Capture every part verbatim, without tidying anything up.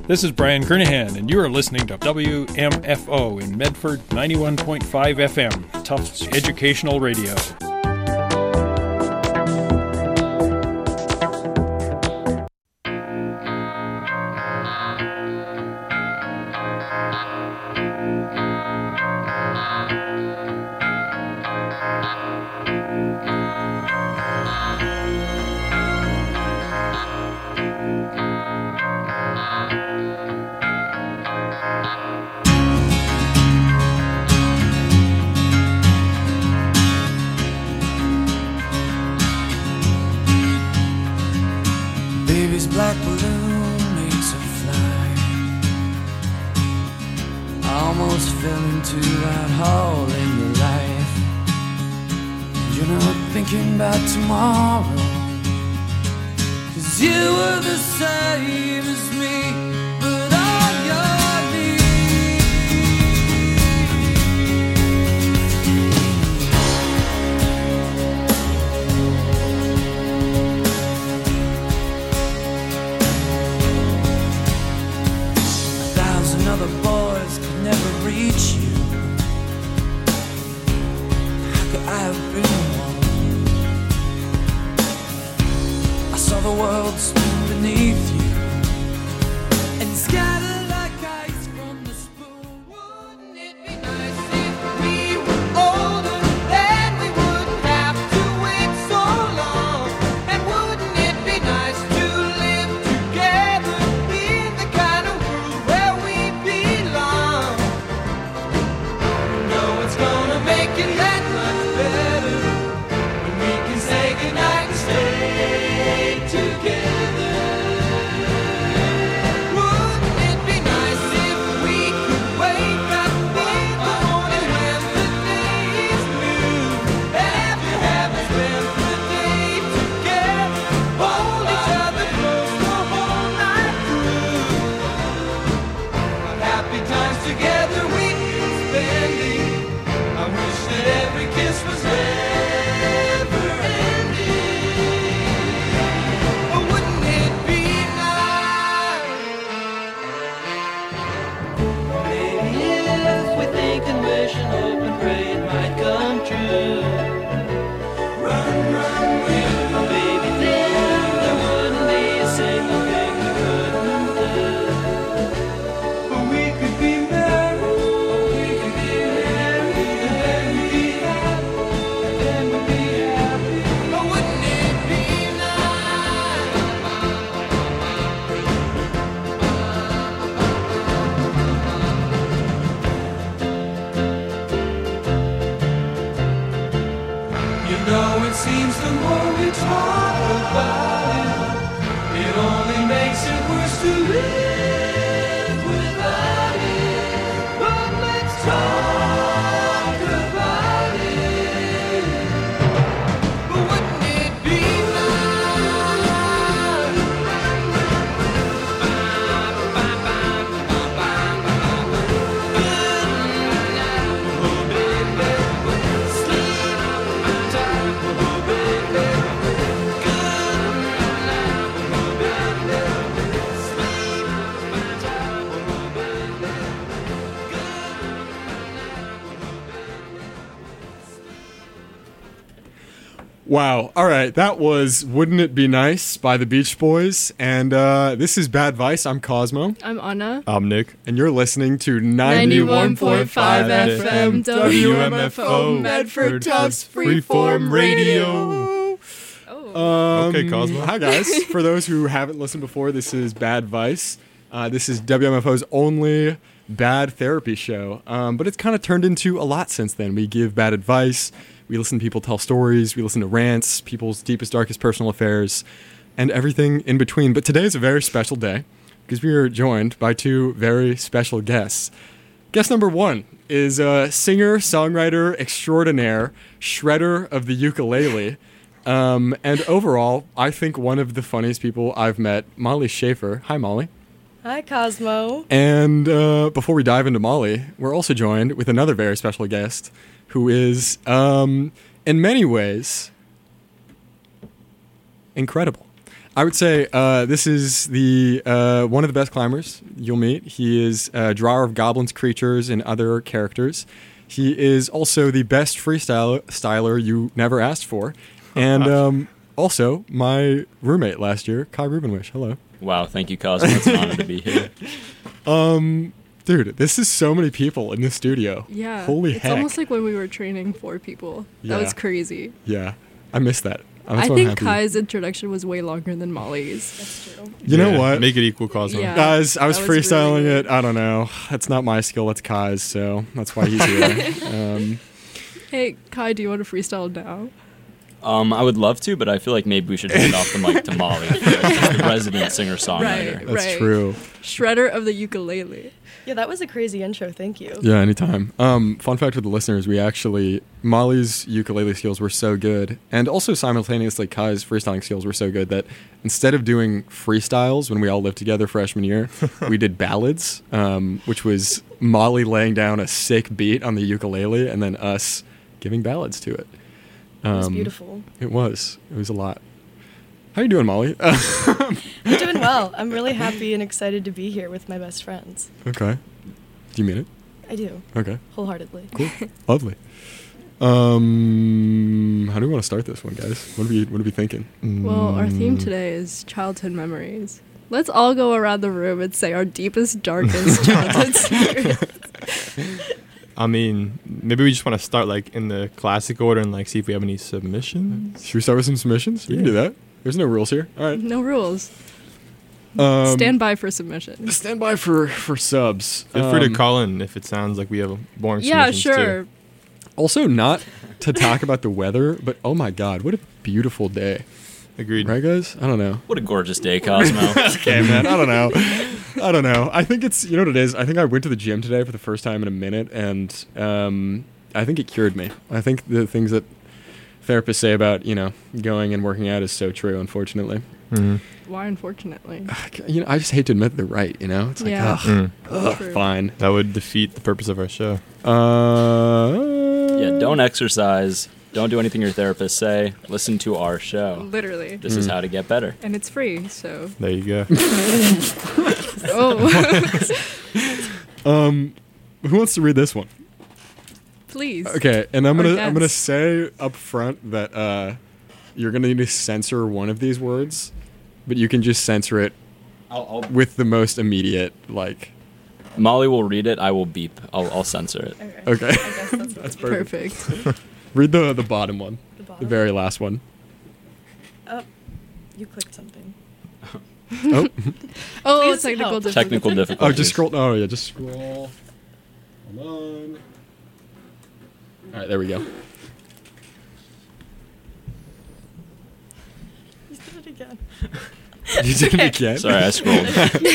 This is Brian Kernahan, and you are listening to W M F O in Medford, ninety-one point five F M, Tufts Educational Radio. Black balloon makes her fly. I almost fell into that hole in your life. And you're not thinking about tomorrow, 'cause you were the same as me, but on your knees. Other boys could never reach you. How could I have been one? I saw the world spin beneath you and scatter like ice from the spoon. Wouldn't it be nice if we were older, then we wouldn't have to wait so long? And wouldn't it be nice to live together in the kind of world where we belong? No one's gonna make it that much better when we can say goodnight and stay together. Wouldn't it be nice if we could wake up in the morning when the day is new, and after having spent the day together, hold each other close the whole night through? What happy times together we'd be spending. I wish that every kiss was never ending. Oh, wouldn't it be nice? Maybe if we think and wish and hope and pray it might come true. Run, run, we baby, then there wouldn't be a single thing we couldn't do. But we could be married, we could be married, and then we'd be happy, and then we'd be happy. Oh, wouldn't it be nice? You know, it seems the more we talk about it, it only makes it worse to live without it. But let's talk about it. But wouldn't it be Wow. All right. That was Wouldn't It Be Nice by the Beach Boys. And uh, this is Bad Vice. I'm Cosmo. I'm Anna. I'm Nick. And you're listening to ninety-one ninety-one point five F M W M F O Medford Tufts Freeform Radio. Um, Okay, Cosmo. Hi, guys. For those who haven't listened before, this is Bad Vice. Uh, this is W M F O's only bad therapy show. Um, but it's kind of turned into a lot since then. We give bad advice. We listen to people tell stories. We listen to rants, people's deepest, darkest personal affairs, and everything in between. But today is a very special day because we are joined by two very special guests. Guest number one is a singer, songwriter extraordinaire, shredder of the ukulele, um, and overall, I think one of the funniest people I've met, Molly Schaefer. Hi, Molly. Hi, Cosmo. And uh, before we dive into Molly, we're also joined with another very special guest who is, um, in many ways, incredible. I would say uh, this is the uh, one of the best climbers you'll meet. He is a drawer of goblins, creatures, and other characters. He is also the best freestyle styler you never asked for, and um, also my roommate last year, Kai Rubenwish. Hello. Wow, thank you, Cosmo. It's an honor to be here. Um, dude, this is so many people in this studio. Yeah. Holy it's heck. almost like when we were training four people. That Yeah. was crazy. Yeah, I missed that. That's I why I'm think happy. Kai's introduction was way longer than Molly's. That's true. You know Yeah, what? Make it equal, Cosmo. Yeah. Guys, I was That was freestyling really it. I don't know. That's not my skill. It's Kai's, so that's why he's here. um, Hey, Kai, do you want to freestyle now? Um, I would love to, but I feel like maybe we should hand off the mic to Molly, first, as the resident singer-songwriter. Right. that's true. Shredder of the ukulele. Yeah, that was a crazy intro. Thank you. Yeah, anytime. Um, fun fact for the listeners, we actually, Molly's ukulele skills were so good, and also simultaneously Kai's freestyling skills were so good that instead of doing freestyles when we all lived together freshman year, we did ballads, um, which was Molly laying down a sick beat on the ukulele and then us giving ballads to it. It was Um, beautiful. It was. It was a lot. How you doing, Molly? I'm doing well. I'm really happy and excited to be here with my best friends. Okay. Do you mean it? I do, Okay. wholeheartedly. Cool. Lovely. Um, how do we want to start this one, guys? What are we What are we thinking? Well, our theme Mm. today is childhood memories. Let's all go around the room and say our deepest, darkest childhood secrets. I mean, maybe we just want to start like in the classic order and like see if we have any submissions. Should we start with some submissions? We can Yeah. do that. There's no rules here. All right. No rules. Um, Stand by for submissions. Stand by for for subs. Feel free to Um, call in if it sounds like we have a boring Yeah, submissions sure. too. Also, not to talk about the weather, but oh my God, what a beautiful day, Agreed. right, guys? I don't know. What a gorgeous day, Cosmo. Okay, man. I don't know. I don't know. I think it's, you know what it is? I think I went to the gym today for the first time in a minute, and um, I think it cured me. I think the things that therapists say about, you know, going and working out is so true, unfortunately. Mhm. Why, unfortunately? You know, I just hate to admit they're right, you know? It's like, Yeah. ugh, Mm. ugh, True. fine. That would defeat the purpose of our show. Uh, Yeah, don't exercise. Don't do anything your therapists say. Listen to our show. Literally. This is Mm. how to get better. And it's free, so. There you go. Oh. Um, who wants to read this one? Please. Okay, and I'm Or gonna I'm gonna guess. say up front that uh, you're gonna need to censor one of these words, but you can just censor it I'll, I'll, with the most immediate, like. Molly will read it. I will beep. I'll, I'll censor it. Okay. I guess that's, That's perfect. Perfect. Read the the bottom one, The the bottom. very last one. Oh, you clicked something. Oh, Oh, Please technical help. difficulty. Technical oh, difficulties. just scroll. Oh yeah, just scroll. Hold on. All right, there we go. You did it again. You did it again. Sorry, I scrolled.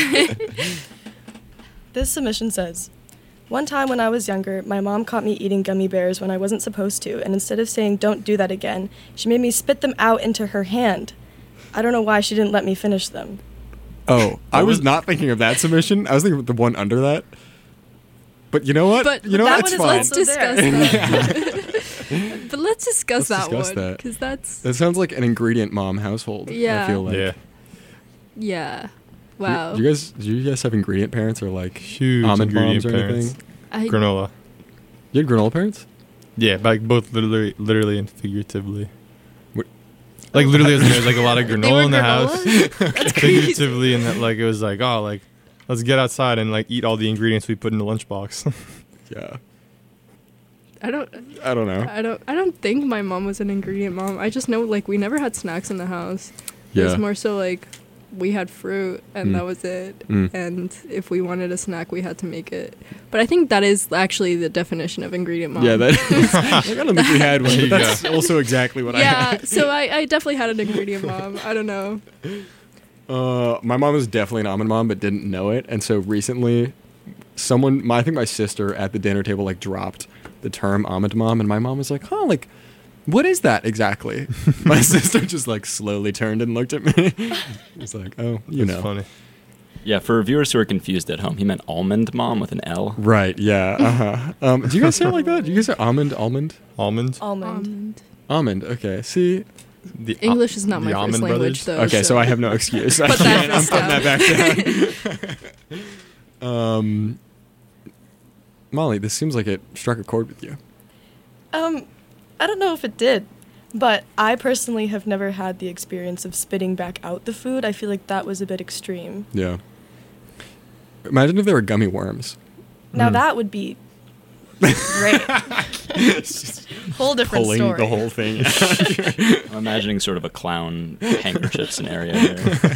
This submission says, one time when I was younger, my mom caught me eating gummy bears when I wasn't supposed to, and instead of saying, don't do that again, she made me spit them out into her hand. I don't know why she didn't let me finish them. Oh, I What was was- not thinking of that submission. I was thinking of the one under that. But you know what? But- you know but what? that It's one fine. is Let's also discuss there. that. But let's discuss Let's that discuss one. that. Because that's. That sounds like an ingredient mom household. Yeah. I feel like. Yeah. Yeah. Do- Wow. Do you guys do you guys have ingredient parents or like Huge almond moms ingredient or parents. anything? I, Granola. You had granola parents? Yeah, like both literally, literally and figuratively. What- Like literally, there's like a lot of They granola were in the granola? house. That's crazy. Figuratively, and that like it was like, oh, like let's get outside and like eat all the ingredients we put in the lunchbox. Yeah. I don't. I don't know. I don't. I don't think my mom was an ingredient mom. I just know like we never had snacks in the house. It Yeah. was more so like we had fruit and Mm. that was it. Mm. And if we wanted a snack, we had to make it. But I think that is actually the definition of ingredient mom. Yeah, that is. Like, I don't think we had one, There but you that's go. also exactly what I yeah. had. So I, I definitely had an ingredient mom. I don't know. Uh, my mom was definitely an almond mom, but didn't know it. And so recently, someone, my, I think my sister at the dinner table, like dropped the term almond mom, and my mom was like, "Huh, like, what is that exactly?" My sister just like slowly turned and looked at me. It's like, "Oh, you That's know." funny. Yeah, for viewers who are confused at home, he meant almond mom with an L. Right? Yeah. Uh huh. Um, do you guys say it like that? Do you guys say almond, almond, Almond. Almond. Almond. almond? Okay. See, The English is not the my first Almond language, Brothers? though. Okay, so I have no excuse. I Put that can't- I'm first putting that back down. um, Molly, this seems like it struck a chord with you. Um, I don't know if it did, but I personally have never had the experience of spitting back out the food. I feel like that was a bit extreme. Yeah. Imagine if there were gummy worms. Now Mm. that would be great. Whole different Pulling story. the whole thing. I'm imagining sort of a clown handkerchief scenario here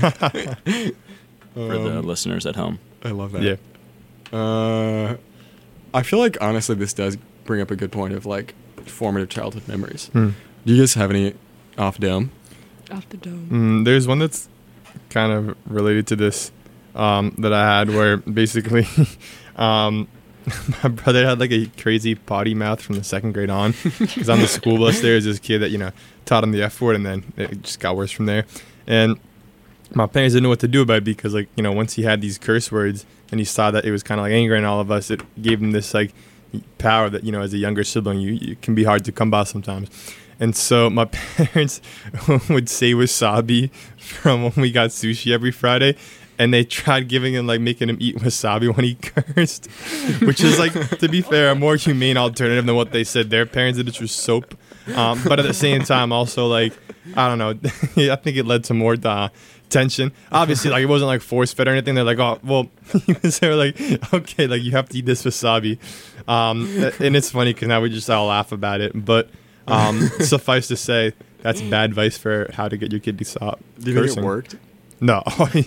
for the Um, listeners at home. I love that. Yeah. Uh, I feel like honestly, this does bring up a good point of like formative childhood memories. Hmm. Do you guys have any off dome? Off the dome. Mm, there's one that's kind of related to this um, that I had where basically um, my brother had like a crazy potty mouth from the second grade on. Because on the school bus there was this kid that, you know, taught him the F word and then it just got worse from there. And my parents didn't know what to do about it because, like, you know, once he had these curse words and he saw that it was kind of like angering all of us, it gave him this like power that, you know, as a younger sibling, you, you can be hard to come by sometimes. And so my parents would say wasabi from when we got sushi every Friday. And they tried giving him, like, making him eat wasabi when he cursed. Which is, like, to be fair, a more humane alternative than what they said their parents did, which was soap. Um, but at the same time, also, like, I don't know. I think it led to more uh, tension. Obviously, like, it wasn't, like, force-fed or anything. They're like, oh, well, they were like, okay, like, you have to eat this wasabi. Um, and it's funny because now we just all laugh about it. But um, suffice to say, that's bad advice for how to get your kid to stop Do you think cursing. it worked? No,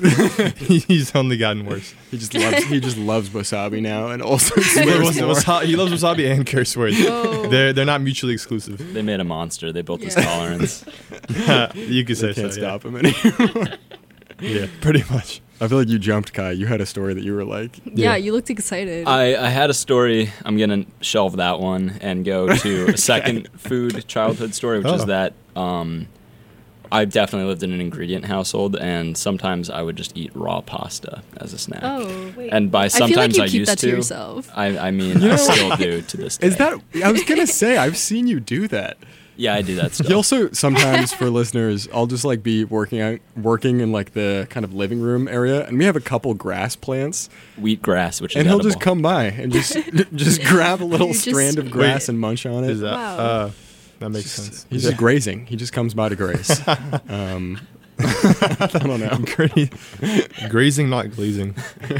he's only gotten worse. He just loves he just loves wasabi now and also He swears loves, more. wasa- he loves wasabi and curse words. Oh. They're they're not mutually exclusive. They made a monster. They built his Yeah. tolerance. You could say They can't so. stop him anymore. Yeah. yeah, pretty much. I feel like you jumped, Kai. You had a story that you were like, Yeah, you looked excited. I, I had a story. I'm going to shelve that one and go to a second food childhood story, which Oh. is that um, I definitely lived in an ingredient household, and sometimes I would just eat raw pasta as a snack. oh. Wait. And by I feel like sometimes you I, keep used that to to. yourself. I, I mean, You I know- still do to this day. is that? I was gonna say I've seen you do that. Yeah, I do that still. He also sometimes for listeners, I'll just like be working out, working in like the kind of living room area, and we have a couple grass plants, Wheatgrass, which is and he'll edible. just come by and just just grab a little You just- strand of grass Wait. and munch on it. Is that Wow. uh, that makes sense? He's just grazing. He just comes by to graze. um, I don't know. Gra- grazing, not glazing.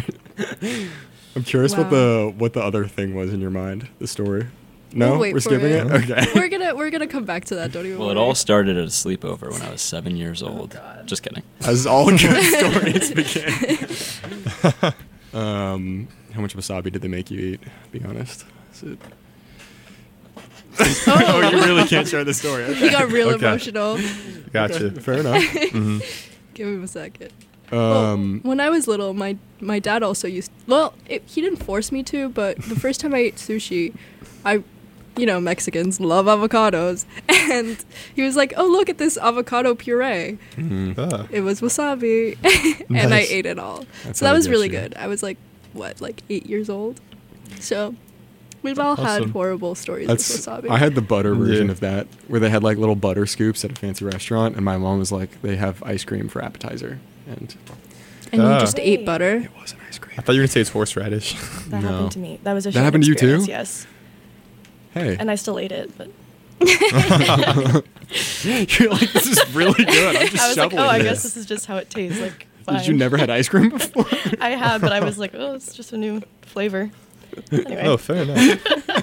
I'm curious what Wow. the what the other thing was in your mind. The story. No, We'll wait we're for skipping it. it. Okay. we're gonna we're gonna come back to that. Don't even. Well, it worry. all started at a sleepover when I was seven years Oh, old. Just kidding. As all good stories begin. um, how much wasabi did they make you eat? Be honest. Is it- oh, you really can't share the story. Okay. He got real Okay. emotional. Gotcha. Fair enough. hmm Give him a second. Well, Um, when I was little, my my dad also used. Well, it, he didn't force me to, but the first time I ate sushi, I, you know, Mexicans love avocados, and he was like, "Oh, look at this avocado puree." mhm. Ah. It was wasabi, and I Nice. ate it all. That's so how that they was get really you. good. I was like, what, like eight years old? So we've all had Awesome. horrible stories That's. with wasabi. I had the butter version Yeah. of that, where they had like little butter scoops at a fancy restaurant, and my mom was like, "They have ice cream for appetizer," and and Ah. you just ate butter. it wasn't ice cream. I thought you were gonna say it's horseradish. That No. happened to me. That was a That shared happened to you too? experience, Yes. Hey, And I still ate it, but you're like, this is really good. I'm just I was like, shoveling oh, I this. guess this is just how it tastes. Like, fine. Did you never had ice cream before? I have, but I was like, oh, it's just a new flavor. Anyway. Oh, fair enough.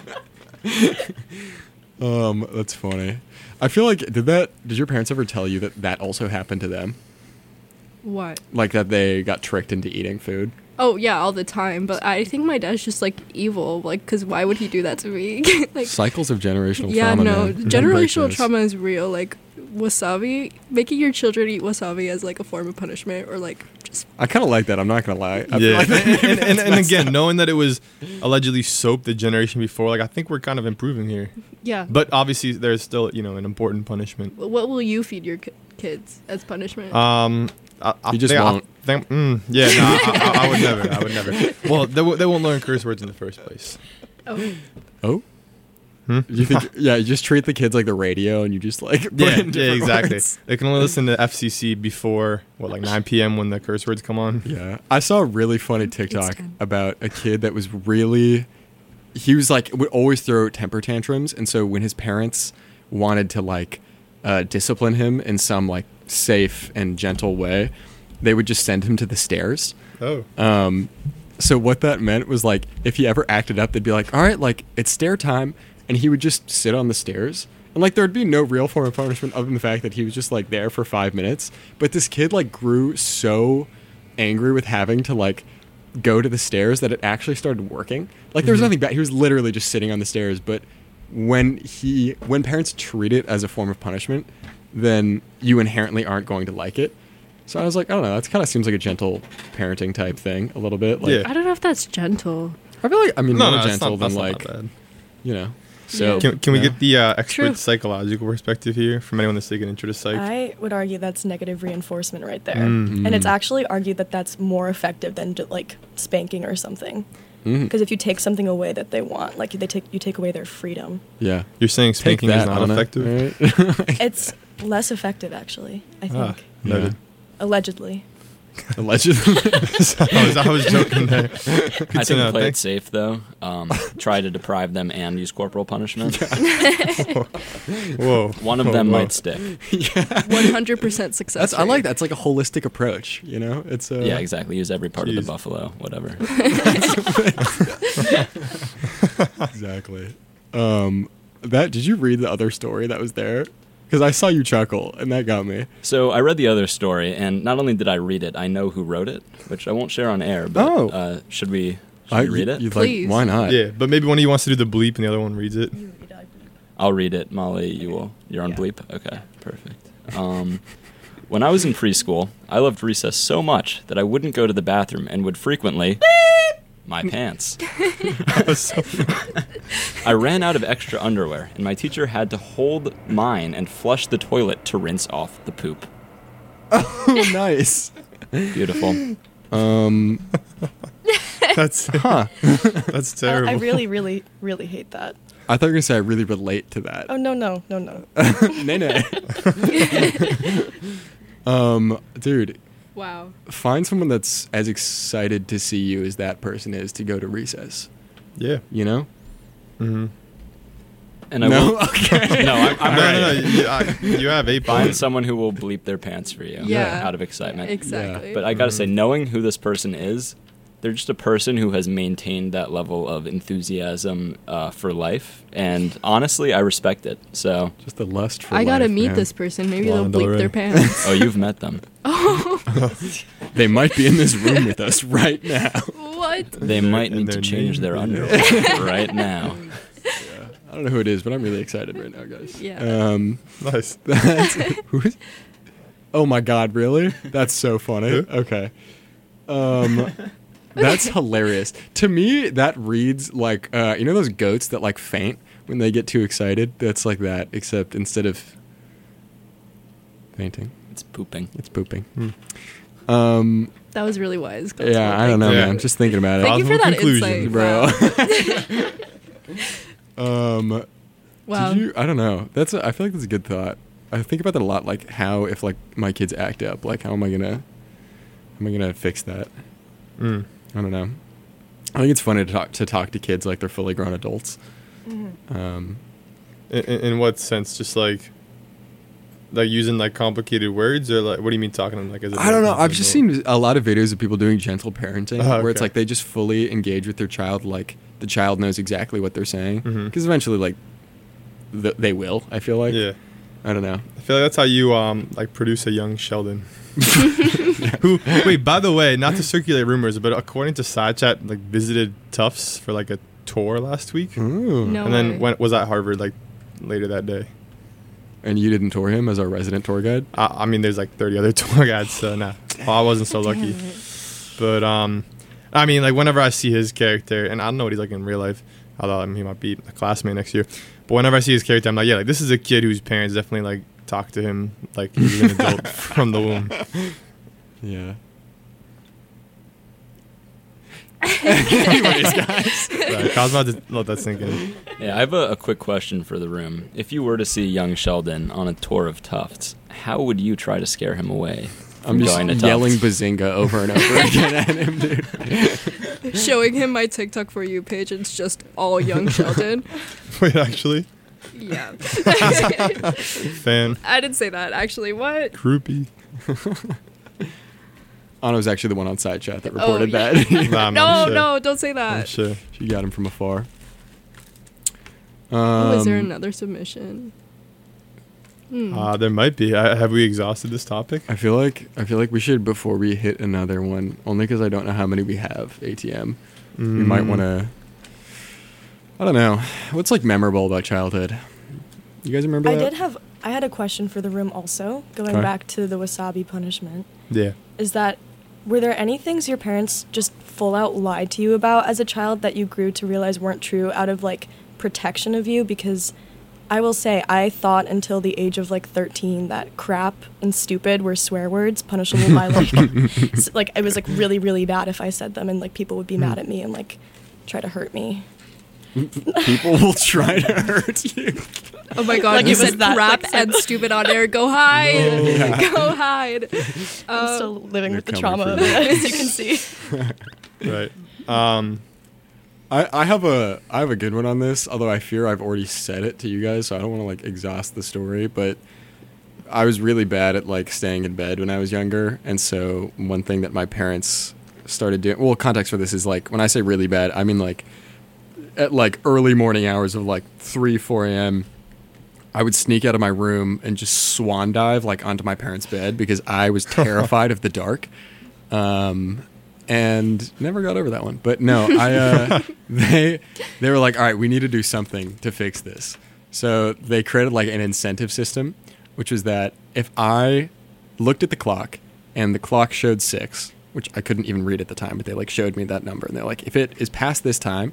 Um, that's funny. I feel like did that? Did your parents ever tell you that that also happened to them? What? Like that they got tricked into eating food? Oh yeah, all the time. But I think my dad's just like evil. Like, cause why would he do that to me? like, Cycles of generational yeah, trauma. no, man. Don't break generational this. trauma is real. Like wasabi, making your children eat wasabi as like a form of punishment, or like just I kind of like that. I'm not gonna lie. I feel Yeah, like that- and, and, and, and that's again, messed knowing that it was allegedly soap the generation before, like I think we're kind of improving here. yeah. But obviously, there's still you know an important punishment. What will you feed your ki- kids as punishment? Um, I, I You just think I- won't. think- mm, yeah, no, I, I, I would never. I would never. Well, they, wo- they won't learn curse words in the first place. oh, Oh, Hmm? You think? Yeah, you just treat the kids like the radio, and you just like put Yeah, in yeah, different exactly. words. They can only listen to F C C before what, like nine p.m. when the curse words come on. Yeah, I saw a really funny TikTok ten. about a kid that was really. He was like would always throw temper tantrums, and so when his parents wanted to like uh, discipline him in some like safe and gentle way, they would just send him to the stairs. Oh. Um, so what that meant was like if he ever acted up, they'd be like, "All right, like it's stair time," and he would just sit on the stairs, and like there'd be no real form of punishment other than the fact that he was just like there for five minutes. But this kid like grew so angry with having to like go to the stairs that it actually started working. Like there was nothing bad. He was literally just sitting on the stairs, but when he when parents treat it as a form of punishment, then you inherently aren't going to like it. So I was like, I don't know, that kind of seems like a gentle parenting type thing a little bit. Like, Yeah. I don't know if that's gentle. I feel like, I mean, No, more no, that's gentle not, that's than not like, that bad. you know. So Yeah. Can, can we yeah. get the uh, expert True. psychological perspective here from anyone that's taking intro to psych? I would argue that's negative reinforcement right there. Mm. And it's actually argued that that's more effective than ju- like spanking or something. Mhm. Because if you take something away that they want, like they take you take away their freedom, Yeah. You're saying Take spanking is that, not Anna, effective? right? it's less effective actually. I think Ah, noted. allegedly. Allegedly. I, was, I was joking there. I Good think to to know. play it Thanks. safe though. Um, try to deprive them and use corporal punishment. Whoa. One of Whoa, them whoa. might stick. one hundred percent success. That's I rate. like that. It's like a holistic approach, you know? It's uh, Yeah, exactly. Use every part of Jeez. the buffalo, whatever. Exactly. Um that did you read the other story that was there? Cuz I saw you chuckle and that got me. So I read the other story, and not only did I read it, I know who wrote it, which I won't share on air. But Oh. uh, should we? Should I we read it? You'd Please. like why not? Yeah, but maybe one of you wants to do the bleep and the other one reads it. I'll read it. Molly, you will. You're on Yeah. bleep? Okay, perfect. Um, when I was in preschool, I loved recess so much that I wouldn't go to the bathroom and would frequently my pants. I ran out of extra underwear, and my teacher had to hold mine and flush the toilet to rinse off the poop. Oh, nice. Beautiful. Um That's huh. that's I, terrible. I really, really, really hate that. I thought you were going to say I really relate to that. Oh no, no, no, no. nay, nay. um, dude, Wow. find someone that's as excited to see you as that person is to go to recess. Yeah. You know? Mm-hmm. And I No? will. Okay. No, I'm, I'm No, ready. no, no. You, I, you have eight Find points. someone who will bleep their pants for you. Yeah. Out of excitement. Exactly. But I gotta say, knowing who this person is, they're just a person who has maintained that level of enthusiasm uh, for life, and honestly, I respect it. So, Just the lust for I gotta life, meet man. this person. Maybe Lana they'll Del bleep Rey. their pants. oh, you've met them. They might be in this room with us right now. What? They might And need to their change name. their underwear right now. I don't know who it is, but I'm really excited right now, guys. Yeah. Um, Nice. that's, who is? Oh my God, really? That's so funny. Who? Okay. Um, that's hilarious. To me, that reads like uh, you know those goats that like faint when they get too excited. That's like that, except instead of fainting, It's pooping. it's pooping. Hmm. Um, That was really wise. yeah, I don't know, Yeah. man. Just thinking about Thank it, you for that Conclusion, insight, bro. um. Wow. Did you? I don't know. That's. A, I feel like that's a good thought. I think about that a lot. Like how if like my kids act up, like how am I gonna, how am I gonna fix that? Mm. I don't know. I think it's funny to talk to talk to kids like they're fully grown adults. Mm-hmm. Um, In, in, in what sense? Just like, like using like complicated words, or like, what do you mean talking to them like as a I don't know. as I've an just adult? seen a lot of videos of people doing gentle parenting, Oh, where it's okay. like they just fully engage with their child, like the child knows exactly what they're saying, Mhm. because eventually, like, th- they will. I feel like. Yeah. I don't know. I feel like that's how you um like produce a young Sheldon. Who wait, by the way, not to circulate rumors, but according to SideChat, like visited Tufts for like a tour last week, Ooh. No and then way. went was at Harvard like later that day. And you didn't tour him as our resident tour guide? I, I mean, there's like thirty other tour guides, so nah, well, I wasn't so lucky. Damn it. But um, I mean, like whenever I see his character, and I don't know what he's like in real life, although I mean, he might be a classmate next year. But whenever I see his character, I'm like, yeah, like this is a kid whose parents definitely like talk to him like he's an adult from the womb. Yeah. Anyways, guys. Right, Cosmo, just let that sink in. Yeah, I have a, a quick question for the room. If you were to see young Sheldon on a tour of Tufts, how would you try to scare him away from I'm just going to yelling Tufts? Bazinga over and over again at him, dude. Showing him my TikTok for you page. It's just all young Sheldon. Wait, actually, Yeah. fan, I didn't say that. Actually, what? groupie. Anna was actually the one on side chat that Oh, reported yeah. that. Nah, I'm No, not sure. no, don't say I'm that. sure. She got him from afar. Um, Oh, is there another submission? Hmm. Uh, there might be. I, have we exhausted this topic? I feel like I feel like we should before we hit another one. Only because I don't know how many we have. A T M. We might Mm. want to. I don't know. What's like memorable about childhood? You guys remember I that? did have. I had a question for the room also, going Okay. back to the wasabi punishment. Yeah. Is that were there any things your parents just full out lied to you about as a child that you grew to realize weren't true out of like protection of you? Because I will say I thought until the age of like thirteen that crap and stupid were swear words punishable by like s- like it was like really really bad if I said them, and like people would be mad at me and like try to hurt me. People will try to hurt you. Oh my god, Like you it was said that, crap like, and stupid on air. Go hide. Yeah. Go hide. I'm Um, still living they're with the coming trauma for of you. it, as you can see. Right. Um. I, I have a I have a good one on this, although I fear I've already said it to you guys, so I don't want to like exhaust the story, but I was really bad at like staying in bed when I was younger, and so one thing that my parents started doing, well, context for this is like when I say really bad, I mean like at like early morning hours of like three, four a.m. I would sneak out of my room and just swan dive like onto my parents' bed because I was terrified of the dark. Um and never got over that one. But no, I uh, they they were like, all right, we need to do something to fix this. So they created like an incentive system, which was that if I looked at the clock and the clock showed six, which I couldn't even read at the time, but they like showed me that number, and they're like, if it is past this time,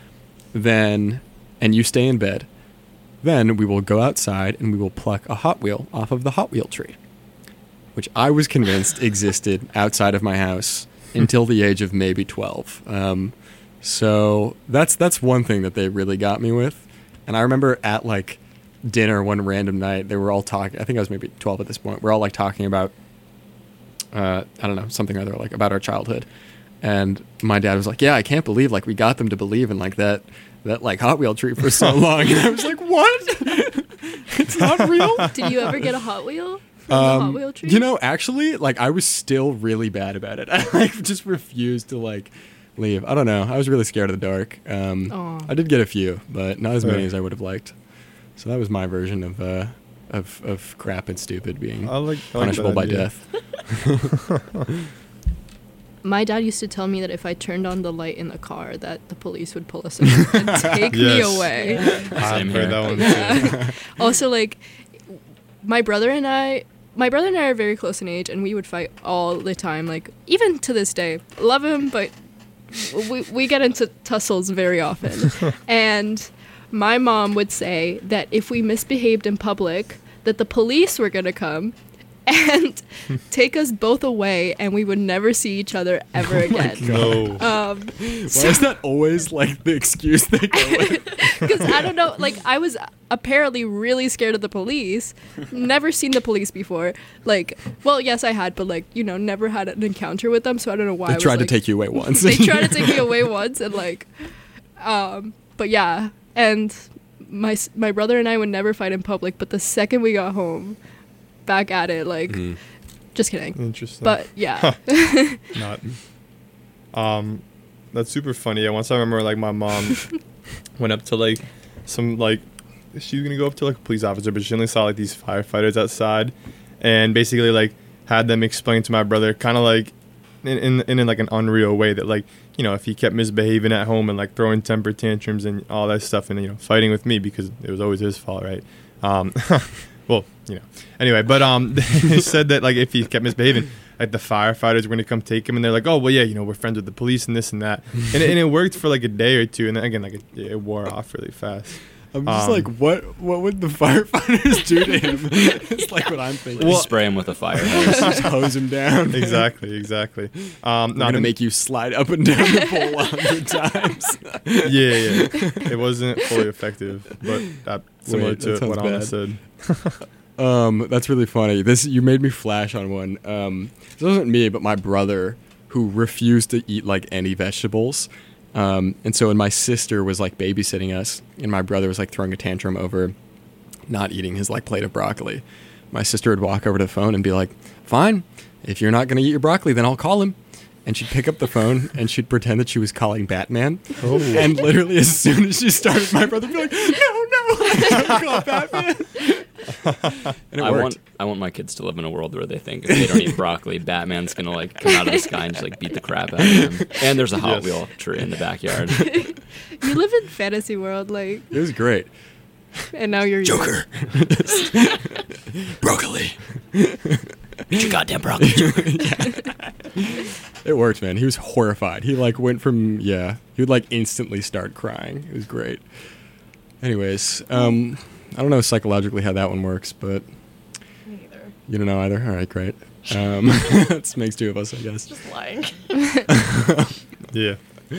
then and you stay in bed, then we will go outside and we will pluck a Hot Wheel off of the Hot Wheel tree, which I was convinced existed outside of my house until the age of maybe twelve. Um, so that's that's one thing that they really got me with. And I remember at like dinner one random night, they were all talking. I think I was maybe twelve at this point. We're all like talking about, uh, I don't know, something or other, like about our childhood. And my dad was like, "Yeah, I can't believe like we got them to believe in like that that like Hot Wheel tree for so long." And I was like, "What? It's not real." Did you ever get a Hot Wheel from the Hot Um, Wheel tree? You know, actually, like I was still really bad about it. I like just refused to like leave. I don't know. I was really scared of the dark. Um, Aw. I did get a few, but not as many Yeah. as I would have liked. So that was my version of uh, of of crap and stupid being I like I like punishable that by idea. death. My dad used to tell me that if I turned on the light in the car, that the police would pull us over and take me Yes. away. I've Same heard here. that one too. Yeah. Also, like, my brother and I, my brother and I are very close in age, and we would fight all the time. Like, even to this day, love him, but we we get into tussles very often. And my mom would say that if we misbehaved in public, that the police were gonna come and take us both away, and we would never see each other ever again. No. Um, Why is that always like the excuse they go with? Because I don't know, like I was apparently really scared of the police. Never seen the police before. Like, well, yes, I had, but like you know, never had an encounter with them. So I don't know why. They I was, tried to like- take you away once. They tried to take me away once, and like, um, but yeah, and my s- my brother and I would never fight in public. But the second we got home, back at it. Like, Mhm. just kidding. Interesting. But yeah, Not. Um, that's super funny. Yeah, once I remember, like my mom went up to like some like she was gonna go up to like a police officer, but she only saw like these firefighters outside, and basically like had them explain to my brother, kind of like in, in in like an unreal way that like you know if he kept misbehaving at home and like throwing temper tantrums and all that stuff and you know fighting with me because it was always his fault, right? Um, well, you know. Anyway, but um, they said that like if he kept misbehaving, like the firefighters were going to come take him, and they're like, oh well, yeah, you know, we're friends with the police and this and that, and it, and it worked for like a day or two, and then again, like it, it wore off really fast. I'm just Um, like, what what would the firefighters do to him? It's like what I'm thinking. Just spray him with a fire hose. Just hose him down. exactly, exactly. Um, I'm no, gonna the- make you slide up and down the pole a hundred times. yeah, yeah. It wasn't fully effective, but that, similar Wait, to that what sounds Anna bad. said. Um, that's really funny. This you made me flash on one. Um, this wasn't me, but my brother who refused to eat like any vegetables. Um, and so when my sister was like babysitting us, and my brother was like throwing a tantrum over not eating his like plate of broccoli, my sister would walk over to the phone and be like, "Fine, if you're not gonna eat your broccoli, then I'll call him." And she'd pick up the phone and she'd pretend that she was calling Batman. Oh. And literally, as soon as she started, my brother would be like, "No, no, I don't call Batman." And it I worked. want I want my kids to live in a world where they think if they don't eat broccoli, Batman's gonna like come out of the sky and just like beat the crap out of them. And there's a Hot Yes. Wheel tree in the backyard. You live in fantasy world, like, It was great. and now you're Joker. Broccoli. Eat your goddamn broccoli. It worked, man. He was horrified. He like went from yeah. He would like instantly start crying. It was great. Anyways, um, I don't know psychologically how that one works, but Me neither. you don't know either. All right, great. Um, that makes two of us, I guess. Just lying. Yeah.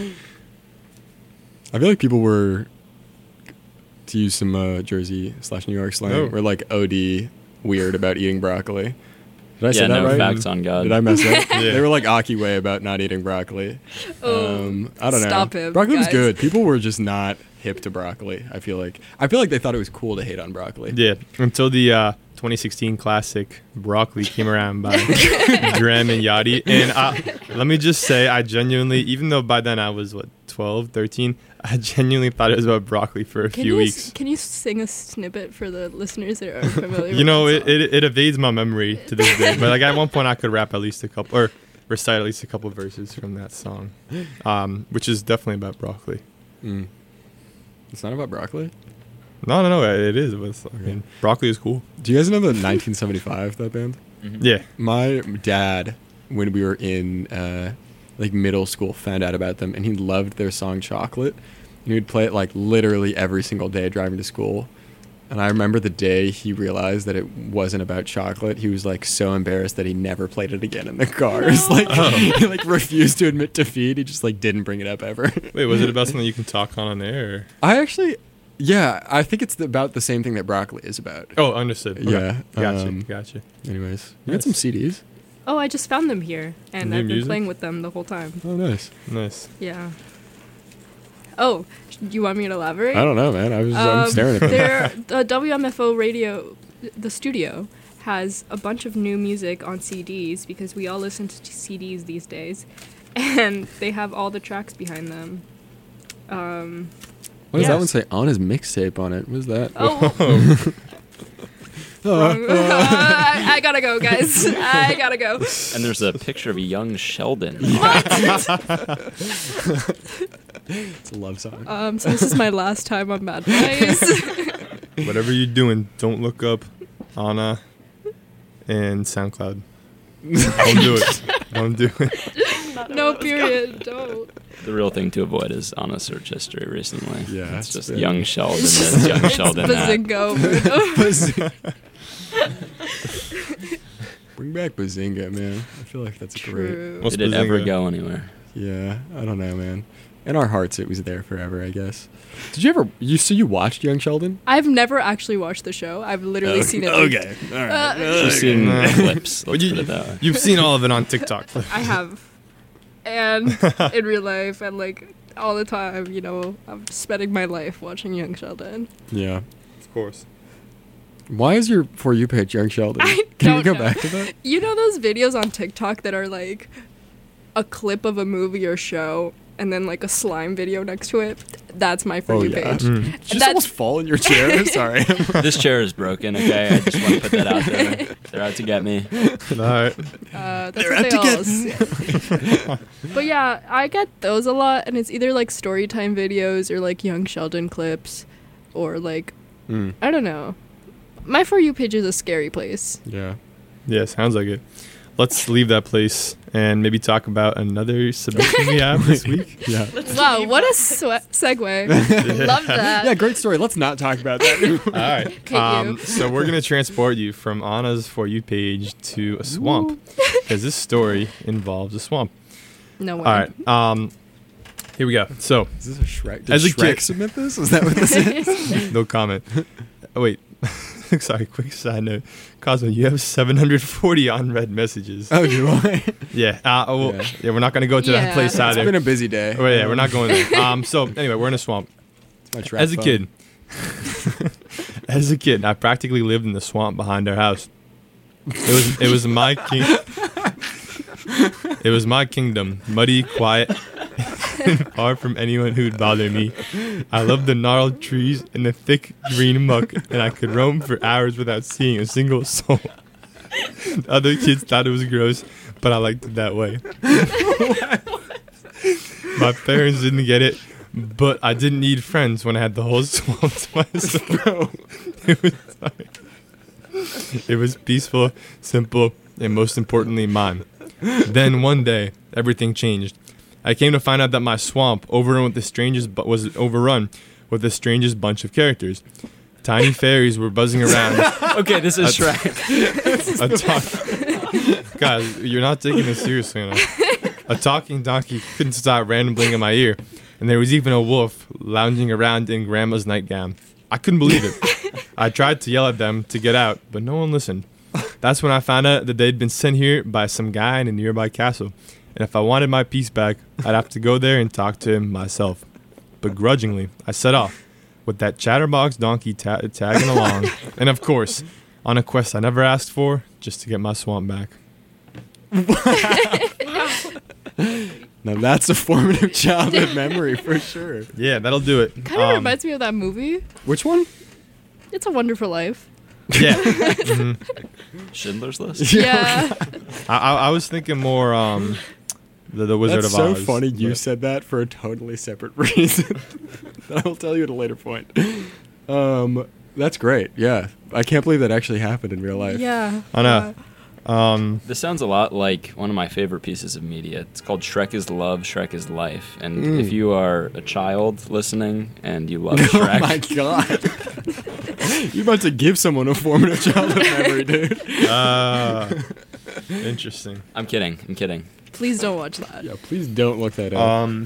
I feel like people were, to use some uh, Jersey slash New York slang, Oh. were like O D weird about eating broccoli. Did I Yeah, say that no right? facts on God. Did I mess up? Yeah. They were like Aki way about not eating broccoli. Oh, um, I don't know. stop him, Broccoli was guys. good. People were just not hip to broccoli. I feel like I feel like they thought it was cool to hate on broccoli. Yeah, until the uh, twenty sixteen classic Broccoli came around by Drem and Yachty. And I, let me just say, I genuinely, even though by then I was, what, twelve, thirteen, I genuinely thought it was about broccoli for a Can few you weeks. s- can you sing a snippet for the listeners that are familiar? You know, with it, that song? it, it evades my memory to this day. But like at one point I could rap at least a couple, or recite at least a couple verses from that song, um, which is definitely about broccoli. Mm. It's not about broccoli. No, no, no, it is. But it's, I mean, broccoli is cool. Do you guys know the nineteen seventy-five that band? Yeah. My dad, when we were in uh, like middle school, found out about them, and he loved their song "Chocolate." And he would play it like literally every single day driving to school. And I remember the day he realized that it wasn't about chocolate. He was like so embarrassed that he never played it again in the cars. Like he like refused to admit defeat. He just like didn't bring it up ever. Wait, was it about something you can talk on on air? Or? I actually, yeah, I think it's about the same thing that broccoli is about. Oh, understood. Okay. Yeah, Gotcha. um, gotcha. Anyways, you got Nice. some C Ds. Oh, I just found them here, and New I've been music? playing with them the whole time. Oh, nice. Nice. Yeah. Oh, you want me to elaborate? I don't know, man. I was I'm Um, staring at them. Their the W M F O radio, the studio, has a bunch of new music on C Ds because we all listen to C Ds these days, and they have all the tracks behind them. Um, What does that yes. one say on his mixtape on it? What is that? oh, wrong. I, I gotta go, guys. I gotta go. And there's a picture of a young Sheldon. It's a love song. Um, so this is my last time on Bad Boys. Whatever you're doing, don't look up Anna and SoundCloud. Don't do it. Don't do it. No, period. Don't. The real thing to avoid is on a search history recently. Yeah, It's it's just been- young Sheldon this, young Sheldon that. Bazinga. Bring back Bazinga, man. I feel like that's great. True. What's Did it ever Bazinga? go anywhere? Yeah, I don't know, man. In our hearts, it was there forever, I guess. Did you ever? You so you watched Young Sheldon? I've never actually watched the show. I've literally seen it. like- Okay, all right. Uh, She's seen Nah. clips. Well, Let's you, put it that way. you've seen all of it on TikTok. I have. And in real life, and like all the time, you know, I'm spending my life watching Young Sheldon. Yeah. Of course. Why is your For You page Young Sheldon? I Can we don't go know. back to that? You know those videos on TikTok that are like a clip of a movie or show and then like a slime video next to it? That's my For Oh, You yeah. page. Mm. Did you just That's- almost fall in your chair? Sorry. This chair is broken, okay? I just want to put that out there. They're out to get me. All right. Uh, that's They're what out they to all get- say. But yeah, I get those a lot, and it's either like story time videos or like Young Sheldon clips or like, Mm, I don't know. My For You page is a scary place. yeah. Yeah, sounds like it. let's leave that place and maybe talk about another submission we have this week. Yeah. Wow, what a swe- segue. Love that. Yeah, great story. Let's not talk about that anymore. All right. Okay, Um, you. so we're gonna transport you from Anna's For You page to a swamp because this story involves a swamp. No way. All right. Um, here we go. So Is this a Shrek? Did As a Shrek kid- submit this? Is that what this is? no comment. Oh, wait. Sorry. Quick side note. Cosmo, you have seven hundred forty unread messages. Oh, do I? Yeah. Uh, oh, well, Yeah. yeah. We're not gonna go to that Yeah. place It's either. been a busy day. Oh, yeah, we're not going there. Um, so anyway, we're in a swamp. It's my trap As a phone. kid, as a kid, I practically lived in the swamp behind our house. It was it was my king. It was my kingdom, muddy, quiet, and far from anyone who'd bother me. I loved the gnarled trees and the thick green muck, and I could roam for hours without seeing a single soul. Other kids thought it was gross, but I liked it that way. My parents didn't get it, but I didn't need friends when I had the whole swamp to myself. It was, it was peaceful, simple, and most importantly, mine. Then one day, everything changed. I came to find out that my swamp overrun with the strangest bu- was overrun with the strangest bunch of characters. Tiny fairies were buzzing around. Okay, this is Uh, Shrek. A talk- Guys, you're not taking this seriously enough. A talking donkey couldn't stop rambling in my ear, and there was even a wolf lounging around in Grandma's nightgown. I couldn't believe it. I tried to yell at them to get out, but no one listened. That's when I found out that they'd been sent here by some guy in a nearby castle, and if I wanted my peace back, I'd have to go there and talk to him myself. Begrudgingly, I set off, with that chatterbox donkey ta- tagging along, and of course, on a quest I never asked for, just to get my swamp back. Now that's a formative childhood memory for sure. Yeah, that'll do it. Kind of Um, reminds me of that movie. Which one? It's a Wonderful Life. Yeah. Mhm. Schindler's List. Yeah. I, I, I was thinking more um, the, the Wizard That's of so Oz. funny you but- said that for a totally separate reason that I will tell you at a later point. Um, that's great. Yeah. I can't believe that actually happened in real life. Yeah. I know. Um, This sounds a lot like one of my favorite pieces of media. It's called Shrek is Love, Shrek is Life. And Mm. if you are a child listening and you love Oh Shrek, my god. You're about to give someone a formative childhood memory, dude. uh, interesting. I'm kidding. I'm kidding. Please don't watch that. Yeah, please don't look that up. Um,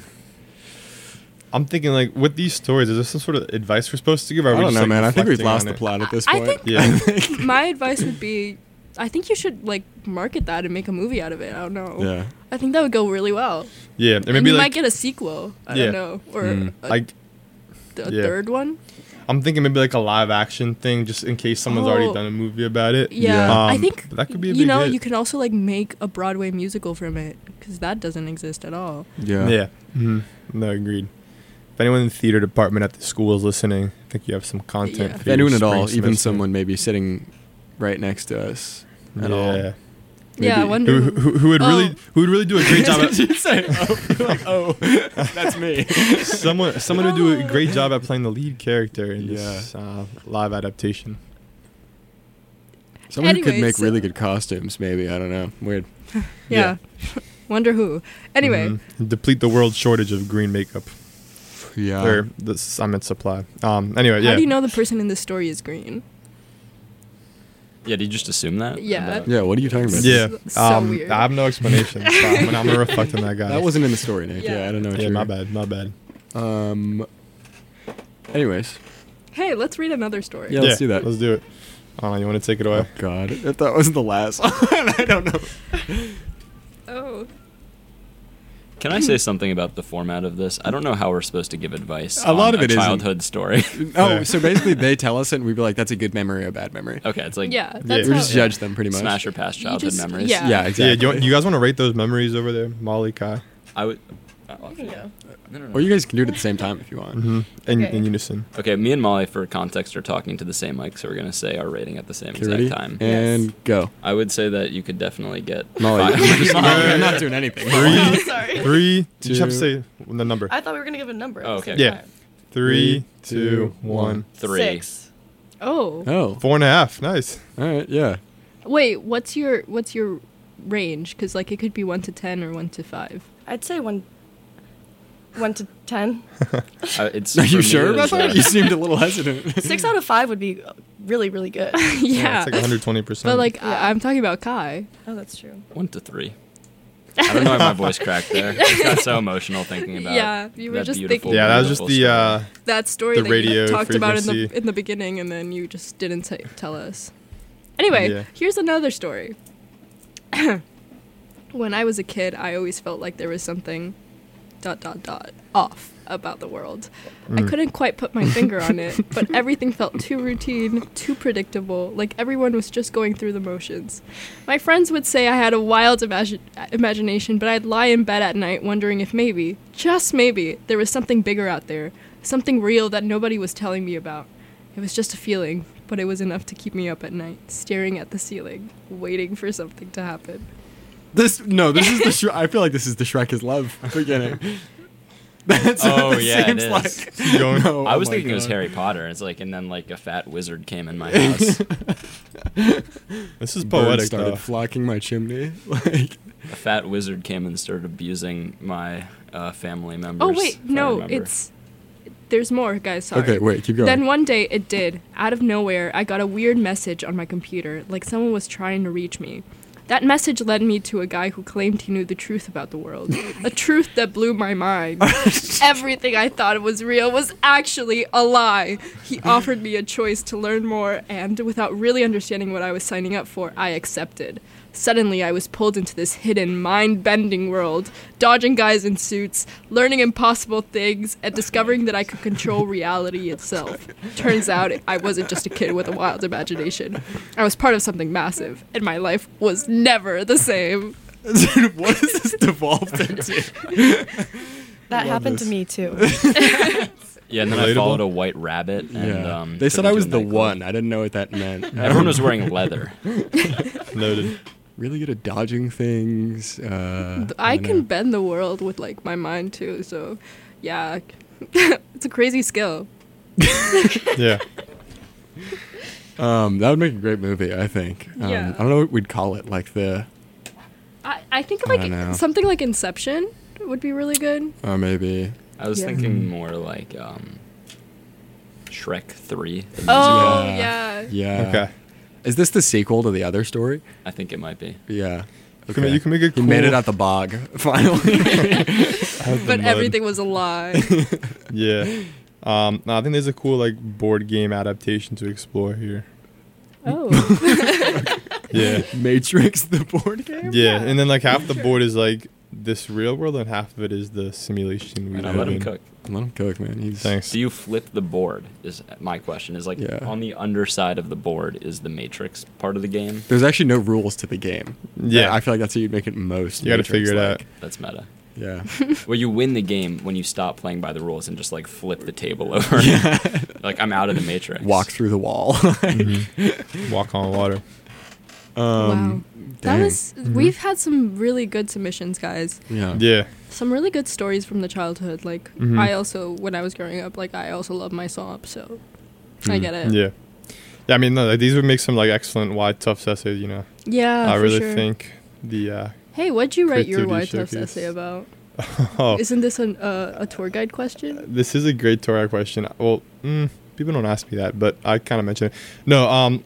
I'm thinking like with these stories, is there some sort of advice we're supposed to give? Or are I we don't just, know, like, man. I think we've reflecting lost on the it? plot at this I point. think- Yeah. My advice would be, I think you should like market that and make a movie out of it. I don't know. Yeah. I think that would go really well. Yeah, or And maybe you like might get a sequel. I Yeah. don't know, or Mm. a, like a yeah. third one. I'm thinking maybe like a live action thing, just in case someone's already Oh. done a movie about it. Yeah, Yeah. I Um, think but that could be a you big know hit. you can also like make a Broadway musical from it because that doesn't exist at all. Yeah. Yeah. hmm No, agreed. If anyone in the theater department at the school is listening, I think you have some content. Yeah. For If your anyone at spring all, even semester. someone maybe sitting right next to us at yeah. all. Yeah, I Maybe- wonder. Who, who, who would really Oh. who would really do a great job Did at you say, oh, you're like, oh, that's me. someone someone would do a great job at playing the lead character in Yeah. this uh, live adaptation. Someone who could Anyways, make really uh, good costumes, maybe. I don't know. Weird. yeah. Wonder who. Anyway, Mhm. Deplete the world's shortage of green makeup Yeah. or the I meant supply. Um. Anyway, yeah. how do you know the person in this story is green? Yeah, did you just assume that? Yeah. About- Yeah, what are you talking about? Yeah. So um, weird. I have no explanation. so I'm, gonna, I'm gonna reflect on that guy. That wasn't in the story, Nick. Yeah, Yeah. I don't know what Yeah, you're... my bad. My bad. Um, anyways. Hey, let's read another story. Yeah, let's do that. Let's do it. Uh, you want to take it Oh, away? God. If that wasn't the last one, I don't know. Oh. Can I say something about the format of this? I don't know how we're supposed to give advice. A lot on of it a isn't. childhood story. Oh, Yeah. so basically they tell us it and we'd be like, that's a good memory or a bad memory. Okay, it's like Yeah, that's We how. just judge them pretty much. smash or pass You childhood just- memories. yeah. Yeah, exactly. Yeah. Do you, want- you guys want to rate those memories over there, Molly, Kai? I would. oh, You can go. no, no, no. Or you guys can do it at the same time if you want. Mm-hmm. In, Okay. in unison. Okay, me and Molly, for context, are talking to the same mic, so we're gonna say our rating at the same Okay, exact ready? time. And Yes. go. I would say that you could definitely get Molly, five. you're just- I'm not doing anything. Three. Oh, sorry. Three. Did you have to Two. say the number? I thought we were gonna give a number. at Oh, the okay. same Yeah. time. Three, Three, two, two, one. Three. Six. Oh. Oh, Four and a half. Nice. all right, yeah. Wait, what's your what's your range? Because like it could be one to ten or one to five. I'd say one, one to ten. Uh, it's Are you for me, sure it about was, uh, that? You seemed a little hesitant. Six out of five would be really, really good. yeah, Yeah, it's like one hundred twenty percent. but like Yeah. I- I'm talking about Kai. Oh, that's true. One to three. I don't know why my voice cracked there. I got so emotional thinking about. Yeah, you were that just beautiful, thinking- yeah, that was just beautiful the story. uh, That story The that radio you talked about in the frequency. in the beginning, and then you just didn't t- tell us. Anyway, Yeah. here's another story. When I was a kid, I always felt like there was something dot dot dot off about the world. I Mm. couldn't quite put my finger on it, but everything felt too routine, too predictable, like everyone was just going through the motions. My friends would say I had a wild imagi- imagination, but I'd lie in bed at night wondering if maybe, just maybe, there was something bigger out there, something real that nobody was telling me about. It was just a feeling, but it was enough to keep me up at night, staring at the ceiling, waiting for something to happen. This no, this is the. Sh- I feel like this is the Shrek is Love beginning. That's Oh, what it yeah, it seems is. like. Keep going. No, I oh was my thinking it was God. Harry Potter. It's like, and then like a fat wizard came in my house. This is Birds poetic started though. flocking my chimney. Like A fat wizard came and started abusing my uh, family members. Oh wait, if I no, remember. it's there's more, guys. Sorry. okay, wait, keep going. Then one day it did. Out of nowhere, I got a weird message on my computer, like someone was trying to reach me. That message led me to a guy who claimed he knew the truth about the world. A truth that blew my mind. Everything I thought was real was actually a lie. He offered me a choice to learn more, and without really understanding what I was signing up for, I accepted. Suddenly, I was pulled into this hidden, mind-bending world, dodging guys in suits, learning impossible things, and discovering that I could control reality itself. Turns out, I wasn't just a kid with a wild imagination. I was part of something massive, and my life was never the same. What has this devolved into? That Love happened this. to me too. Yeah, and then I Relatable. followed a white rabbit. And, Yeah. um, they took said me I to was a the nightclub. one. I didn't know what that meant. Everyone was wearing leather. Noted. really good at dodging things. Uh, I don't can know. bend the world with like my mind too, so yeah. It's a crazy skill. Yeah. Um, that would make a great movie, I think. Um, Yeah. I don't know what we'd call it, like the, I, I think I like don't know. something like Inception would be really good. or maybe. I was Yeah. thinking more like um, Shrek three. the Oh musical. yeah. Yeah. Okay. Is this the sequel to the other story? I think it might be. Yeah. You can, ma- you can make it He cool. made it out the bog, finally. out the But mud. everything was a lie. Yeah. Um, no, I think there's a cool like board game adaptation to explore here. Oh. Yeah. Matrix, the board game? Yeah, and then like half the board is like this real world, and half of it is the simulation we And I live let him in. cook. Let him cook, man. He's Thanks. Do you flip the board? Is my question. Is like Yeah. on the underside of the board is the Matrix part of the game. There's actually no rules to the game. Yeah. I feel like that's how you'd make it most. You gotta figure it out. Matrix-like. That's meta. Yeah. Where you win the game when you stop playing by the rules and just like flip the table over. Like I'm out of the Matrix. Walk through the wall. Mhm. Walk on water. um, Wow. That dang. was we've had some really good submissions, guys. Yeah. Yeah. Some really good stories from the childhood. Like Mhm. I also when I was growing up, like I also love my swamp, so I Mm. get it. Yeah. Yeah, I mean, no, like, these would make some like excellent wide tough essays. You know, Yeah, I for really sure. think the. uh Hey, what'd you write your Creativity White Tufts showcase. essay about? Oh, Isn't this an, uh, a tour guide question? this is a great Torah question. Well, mm, people don't ask me that, but I kind of mentioned it. No, um,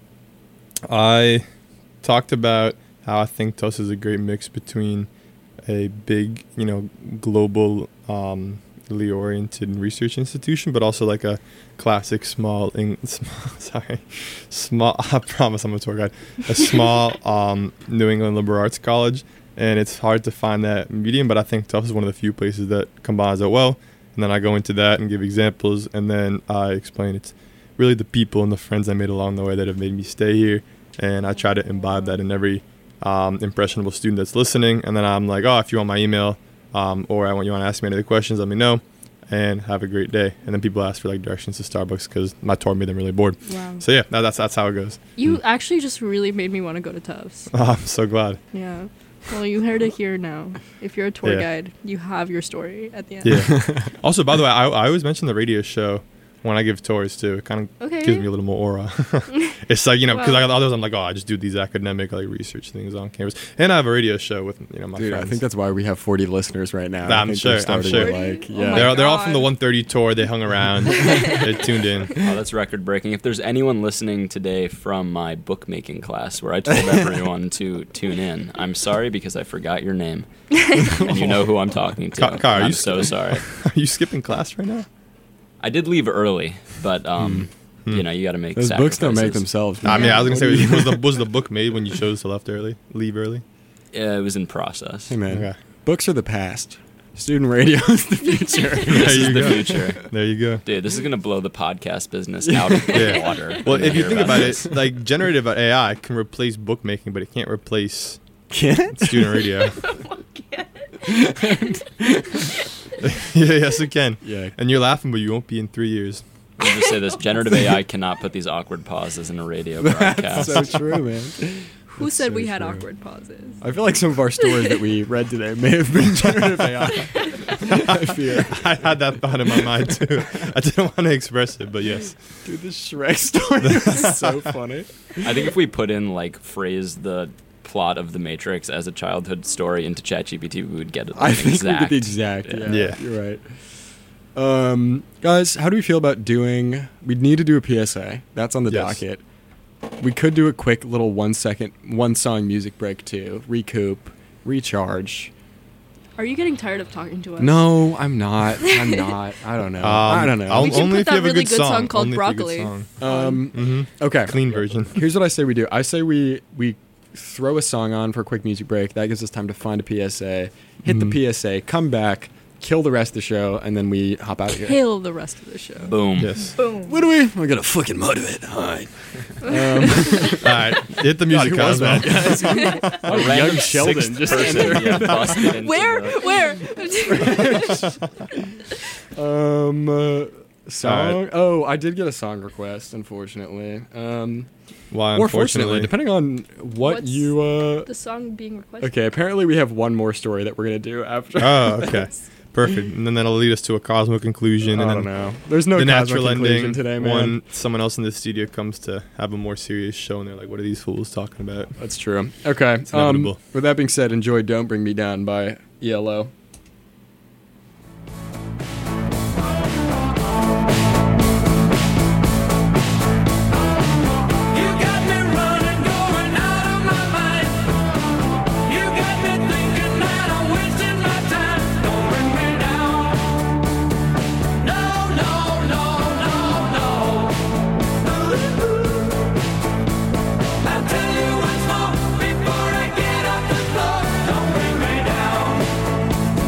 I talked about how I think T U S is a great mix between a big, you know, global, um, oriented research institution, but also like a classic small, in, small sorry, small. I promise I'm a tour guide. A small um, New England liberal arts college, and it's hard to find that medium. But I think Tufts is one of the few places that combines that well. And then I go into that and give examples, and then I explain it's really the people and the friends I made along the way that have made me stay here, and I try to imbibe that in every um, impressionable student that's listening. And then I'm like, oh, if you want my email. Um, or I want you want to ask me any other questions, let me know, and have a great day. And then people ask for like directions to Starbucks because my tour made them really bored. Wow. So yeah, that, that's that's how it goes. You Mm. actually just really made me want to go to Tufts. Oh, I'm so glad. Yeah. Well, you heard it here now. If you're a tour Yeah. guide, you have your story at the end. Yeah. Also, by the way, I, I always mention the radio show when I give tours too. It kind of Okay. gives me a little more aura. It's like, you know, because Well- I got others, I'm like, oh, I just do these academic like research things on campus, and I have a radio show with you know my Dude, friends. I think that's why we have forty listeners right now. I'm I think sure, they're I'm starting sure. to, Like, Oh yeah. my they're they're all from the God. one thirty tour. They hung around. They tuned in. Oh, that's record breaking. If there's anyone listening today from my bookmaking class where I told everyone to tune in, I'm sorry because I forgot your name. And you know who I'm talking to. Ka- Ka, are I'm you so sorry. Are you skipping class right now? I did leave early, but um, Hmm. you know, you got to make Those books don't make sacrifices. themselves. I mean, man. I was gonna What say, do you- was the was the book made when you chose to left early, leave early? Yeah, it was in process. Hey man, Okay. books are the past. Student radio is the future. This There is you the go. future. There you go. Dude, this is going to blow the podcast business out of the Yeah. water. Well, when if they you hear think about this. it, like generative A I can replace bookmaking, but it can't replace Can it? student radio. Yeah, yes, it can. Yeah. And you're laughing, but you won't be in three years. Let me just say this. Generative A I cannot put these awkward pauses in a radio That's broadcast. so true, man. Who That's said so we had true. awkward pauses? I feel like some of our stories that we read today may have been generative A I. I fear. I had that thought in my mind too. I didn't want to express it, but yes. Dude, this Shrek story is so funny. I think if we put in, like, phrase the plot of The Matrix as a childhood story into ChatGPT, we would get it. I Like, think exact. we get the exact. Yeah, Yeah. you're right. Um, guys, how do we feel about doing? We need to do a P S A. That's on the Yes. docket. We could do a quick little one second, one song music break too. Recoup, recharge. Are you getting tired of talking to us? No, I'm not. I'm not. I don't know. I don't know. Um, I'll- We should only put if that you have a really good good song, song called only if you have a good Broccoli. song. um, hmm okay. Clean version. Here's what I say we do. I say we we throw a song on for a quick music break. That gives us time to find a P S A, hit Mhm. the P S A, come back, kill the rest of the show, and then we hop out of here. Kill the rest of the show. Boom. Yes. Boom. What do we? We're gonna fucking motor it. All right. Um, All right. Hit the music, God, who was Cosmo. that? A random Young Sheldon sixth just person, entered. yeah, busted into Where? the- Where? um, uh, song. Oh, I did get a song request. Unfortunately. Um, Why? or fortunately, Unfortunately. depending on what What's you. Uh, the song being requested. okay. Apparently, we have one more story that we're gonna do after. Oh, okay. Perfect. And then that'll lead us to a Cosmo conclusion. I and don't then know. There's no the Cosmo natural conclusion ending today, man. when someone else in the studio comes to have a more serious show and they're like, what are these fools talking about? That's true. Okay. It's Um, inevitable. with that being said, enjoy "Don't Bring Me Down" by E L O. You got me running, going out of my mind. You got me thinking that I'm wasting my time. Don't bring me down. No, no, no, no, no. Ooh. I'll tell you once more before I get off the floor. Don't bring me down.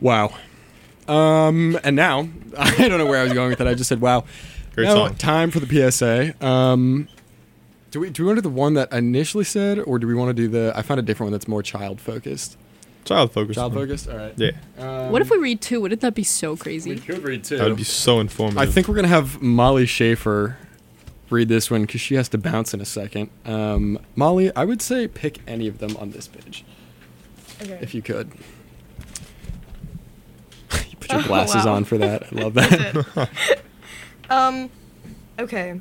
Wow. Um, and now, I don't know where I was going with that. I just said, wow. Great Now, song. time for the P S A. Um, do we do we want to do the one that I initially said, or do we want to do the? I found a different one that's more child focused. Child focused. Child focused. All right. Yeah. Um, What if we read two? Wouldn't that be so crazy? we could read two? That would be so informative. I think we're gonna have Molly Schaefer read this one because she has to bounce in a second. Um, Molly, I would say pick any of them on this page Okay. if you could. You put your Oh, glasses wow. on for that. I love that. Um, okay.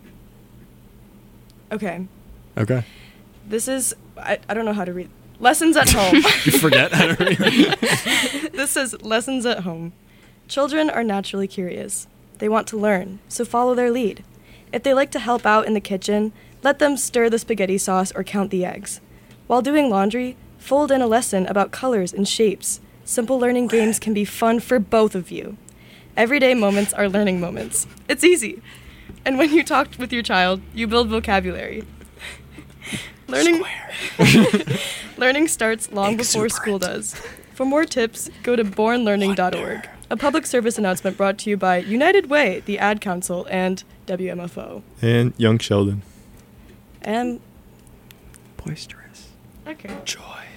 Okay. Okay. This is, I, I don't know how to read. Lessons at home. You forget how to read. This says lessons at home. Children are naturally curious. They want to learn, so follow their lead. If they like to help out in the kitchen, let them stir the spaghetti sauce or count the eggs. While doing laundry, fold in a lesson about colors and shapes. Simple learning games can be fun for both of you. Everyday moments are learning moments. It's easy. And when you talk with your child, you build vocabulary. Learning Learning starts long before school does. For more tips, go to born learning dot org. A public service announcement brought to you by United Way, the Ad Council, and W M F O. And Young Sheldon. And Boisterous. okay. Joy.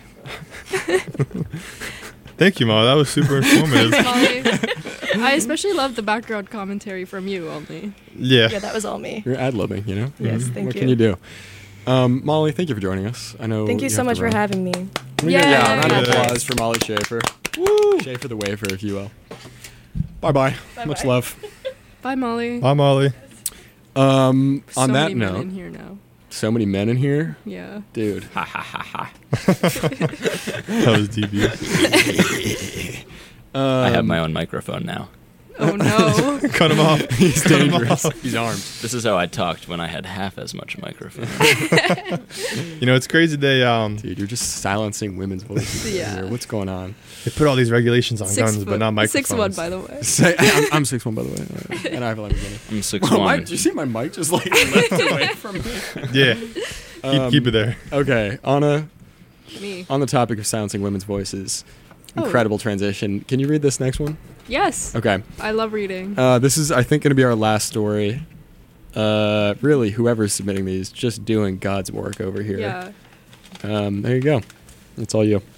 Thank you, Ma. That was super informative. Molly, I especially love the background commentary from you only. Yeah. Yeah, that was all me. You're ad-libbing, you know? Yes, Mhm. thank What you. can you do? Um, Molly, thank you for joining us. I know. Thank you so have much to for run. having me. Can we get- Yeah, a round of Yay. applause for Molly Schaefer. Woo! Schaefer the wafer, if you will. Bye-bye. Much Bye-bye. love. Bye, Molly. Hi, Molly. Um, so on that many men note, in here now. so many men in here, Yeah. dude. Ha ha ha ha. That was devious. I have Um, my own microphone now. Oh no. Cut him off. He's dangerous. He's armed. This is how I talked when I had half as much microphone. You know, it's crazy they um Dude, you're just silencing women's voices. Yeah. Here. What's going on? they put all these regulations on Six guns, foot, but not microphones. Six one, by the way. Say, I'm, I'm six one, by the way, and I have a Lamborghini. I'm six Whoa, my, one. did you see my mic just like left away from me? Yeah. Keep, Um, keep it there. Okay, Anna, Me. on the topic of silencing women's voices, Oh. incredible transition. Can you read this next one? Yes. Okay. I love reading. Uh, this is, I think, going to be our last story. Uh, really, whoever's submitting these, just doing God's work over here. Yeah. Um, there you go. It's all you.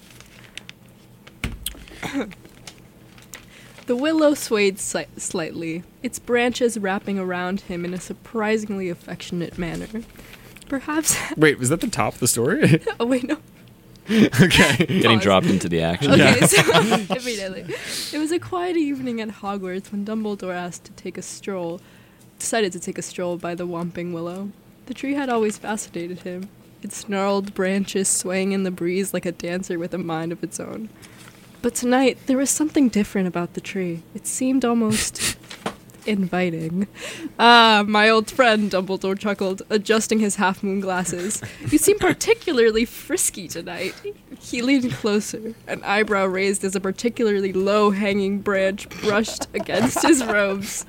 The willow swayed si- slightly, its branches wrapping around him in a surprisingly affectionate manner. Perhaps. Wait, was that the top of the story? Oh, wait, no. Okay. Getting Pause. dropped into the action. Okay, Yeah. so immediately. It was a quiet evening at Hogwarts when Dumbledore asked to take a stroll, decided to take a stroll by the Whomping Willow. The tree had always fascinated him, its gnarled branches swaying in the breeze like a dancer with a mind of its own. But tonight, there was something different about the tree. It seemed almost inviting. Ah, my old friend, Dumbledore chuckled, adjusting his half-moon glasses. You seem particularly frisky tonight. He leaned closer, an eyebrow raised as a particularly low-hanging branch brushed against his robes.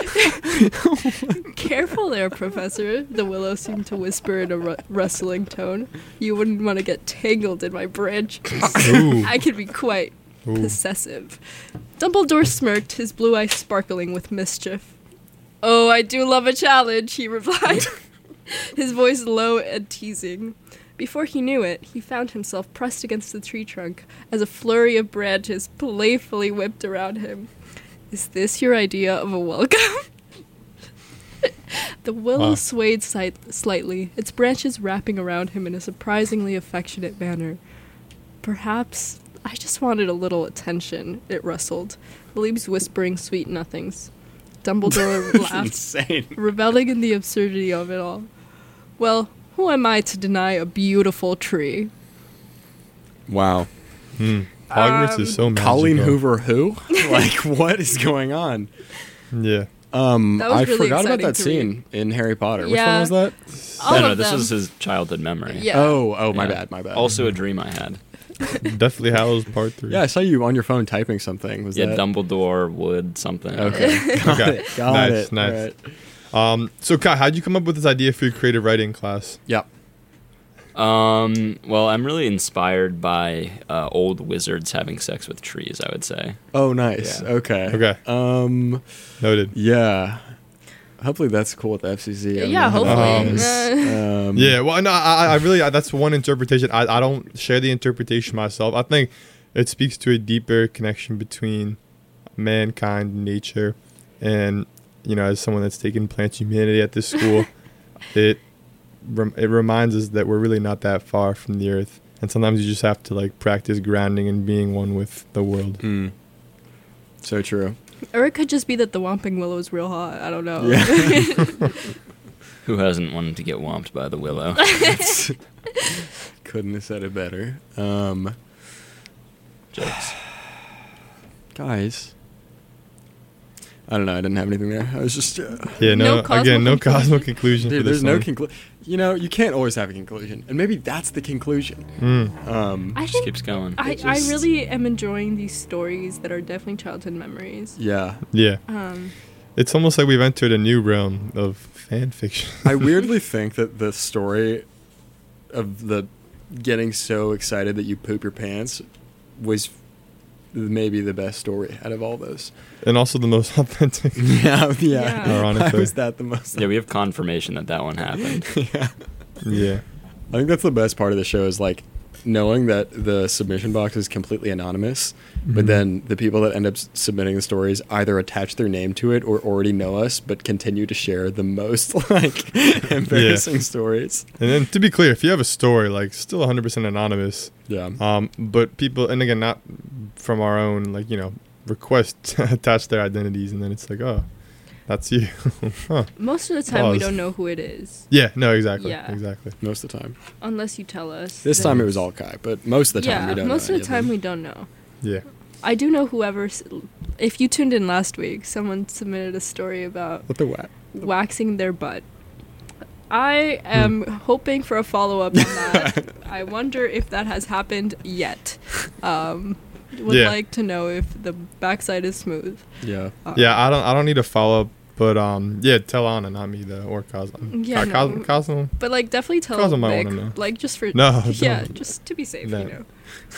Careful there, Professor, the willow seemed to whisper in a ru- rustling tone. You wouldn't want to get tangled in my branches. Ooh. I can be quite Ooh. possessive. Dumbledore smirked, his blue eyes sparkling with mischief. Oh, I do love a challenge, he replied, his voice low and teasing. Before he knew it, he found himself pressed against the tree trunk as a flurry of branches playfully whipped around him. Is this your idea of a welcome? The willow Wow. swayed si- slightly, its branches wrapping around him in a surprisingly affectionate manner. Perhaps I just wanted a little attention, it rustled, the leaves whispering sweet nothings. Dumbledore laughed, Insane. reveling in the absurdity of it all. Well, who am I to deny a beautiful tree? Wow. Hmm. Hogwarts Um, is so magical. Colleen Hoover, who? Like, what is going on? Yeah. Um, That was I really forgot about exciting that to scene in Harry Potter. Which Yeah. one was that? All no, no, of this them. was his childhood memory. Yeah. Oh, oh, my Yeah. bad, my bad. Also a dream I had. Deathly Hallows Part Three. yeah, I saw you on your phone typing something. Was Yeah, that? Dumbledore would something. Okay, got Okay. it. Got Nice, it. nice. All right. Um. So, Kai, how'd you come up with this idea for your creative writing class? Yep. Um, well, I'm really inspired by uh, old wizards having sex with trees, I would say. Oh, nice. Yeah. Okay. Okay. Um, Noted. yeah. Hopefully that's cool with the F C C. I don't Yeah, know how that hopefully. goes. Um, Yeah, well, no, I, I really, I, that's one interpretation. I, I don't share the interpretation myself. I think it speaks to a deeper connection between mankind and nature. And, you know, as someone that's taken plant humanity at this school, it rem- it reminds us that we're really not that far from the earth. And sometimes you just have to, like, practice grounding and being one with the world. Mm. So true. Or it could just be that the Whomping Willow is real hot. I don't know. Yeah. Who hasn't wanted to get whomped by the willow? Couldn't have said it better. Um, Jokes. guys. I don't know. I didn't have anything there. I was just. Uh, Yeah, No no, cosmo again, no conclusion? cosmo conclusion. dude, for there's this no one. conclusion. You know, you can't always have a conclusion. And maybe that's the conclusion. Mm. Um, I Just think keeps going. I, It I just- really am enjoying these stories that are definitely childhood memories. yeah. Yeah. Um, It's almost like we've entered a new realm of fan fiction. I weirdly think that the story of the getting so excited that you poop your pants was maybe the best story out of all those. And also the most authentic. Yeah, yeah. Yeah. Why Ironically. was that the most? Yeah, we have confirmation that that one happened. yeah. Yeah. I think that's the best part of the show is like knowing that the submission box is completely anonymous, but Mhm. then the people that end up s- submitting the stories either attach their name to it or already know us, but continue to share the most like embarrassing stories. And then to be clear, if you have a story, like still one hundred percent anonymous, Yeah. um, but people, and again, not from our own, like, you know, request attach their identities, and then it's like, oh, that's you. Huh. most of the time, we Pause. don't know who it is, Yeah, no, exactly. Yeah. Exactly. Most of the time. unless you tell us. This then time it it's- was all Kai, but most of the time yeah, we don't most know of any the time them. we don't know. Yeah. I do know whoever. s- If you tuned in last week, someone submitted a story about What the what? waxing their butt. I am hoping for a follow up on that. I wonder if that has happened yet. Um, would Yeah. like to know if the backside is smooth. Yeah. Uh, Yeah, I don't I don't need a follow up, but um yeah, tell Anna, not me though, or Cosmo. Yeah, Co- Cos- no. Cosmo. But like, definitely tell Cosmo might Nick, wanna know. like just for No, yeah, don't. just to be safe, No. you know.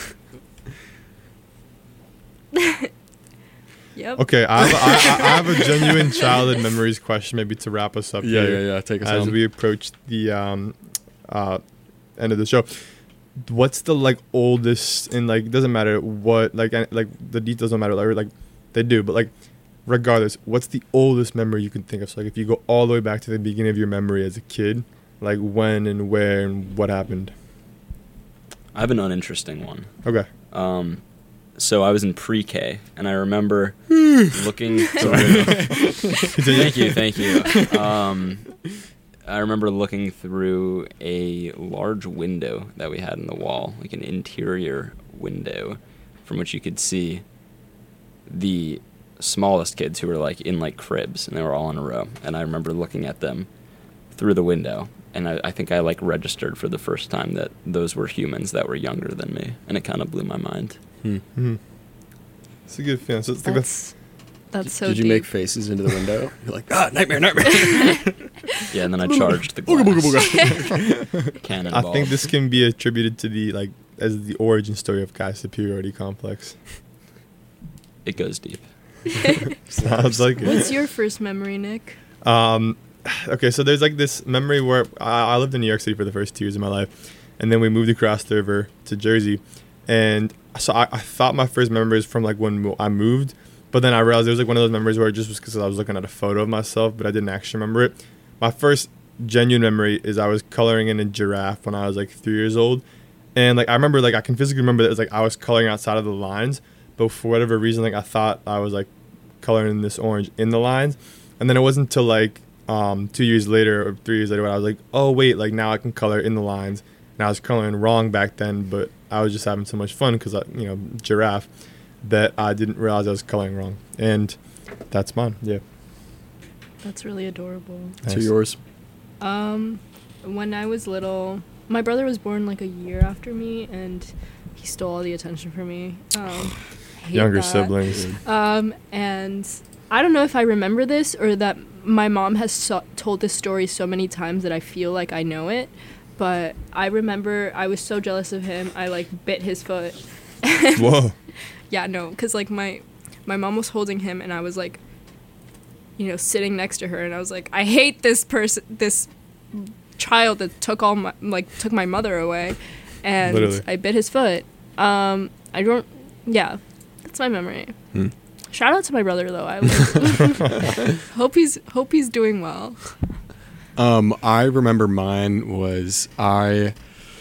Yep. Okay, I have, I, I have a genuine childhood memories question, maybe to wrap us up Yeah, here. yeah, yeah. Take us As home. we approach the um, uh, end of the show. What's the like oldest and like doesn't matter what like an- like the details don't matter like, like they do, but like regardless, what's the oldest memory you can think of? So like if you go all the way back to the beginning of your memory as a kid, like when and where and what happened. I have an uninteresting one. Okay. Um, so I was in pre-K, and I remember looking through. Thank you, thank you. Um, I remember looking through a large window that we had in the wall, like an interior window, from which you could see the smallest kids who were like in like cribs, and they were all in a row. And I remember looking at them through the window, and I, I think I like registered for the first time that those were humans that were younger than me, and it kind of blew my mind. Hmm. Mm-hmm. It's a good feeling. So it's like the That's that's so Did you deep. make faces into the window? You're like, ah, nightmare, nightmare. Yeah, and then I charged the Booga, booga, glass. booga. Cannonball. I think this can be attributed to the like as the origin story of Guy's superiority complex. It goes deep. Sounds like What's it. your first memory, Nick? Um, okay, so there's like this memory where I, I lived in New York City for the first two years of my life, and then we moved across the river to Jersey, and so I, I thought my first memory was from like when mo- I moved, but then I realized it was like one of those memories where it just was because I was looking at a photo of myself, but I didn't actually remember it. My first genuine memory is I was coloring in a giraffe when I was like three years old, and like I remember like I can physically remember that it was like I was coloring outside of the lines, but for whatever reason like I thought I was like coloring this orange in the lines, and then it wasn't until like um, two years later or three years later when I was like, oh wait, like now I can color in the lines, and I was coloring wrong back then, but I was just having so much fun because you know giraffe that I didn't realize I was coloring wrong, and that's mine. Yeah. That's really adorable. Nice. To yours. Um, when I was little, my brother was born like a year after me, and he stole all the attention from me. Um, I hate Younger that. siblings. Um, and I don't know if I remember this or that my mom has so- told this story so many times that I feel like I know it, but I remember I was so jealous of him. I like bit his foot. Whoa. Yeah, no, because like my my mom was holding him, and I was like, you know, sitting next to her, and I was like, I hate this person, this child that took all my like took my mother away, and Literally. I bit his foot. Um, I don't. Yeah, that's my memory. Hmm. Shout out to my brother though. I like, hope he's hope he's doing well. Um, I remember mine was I,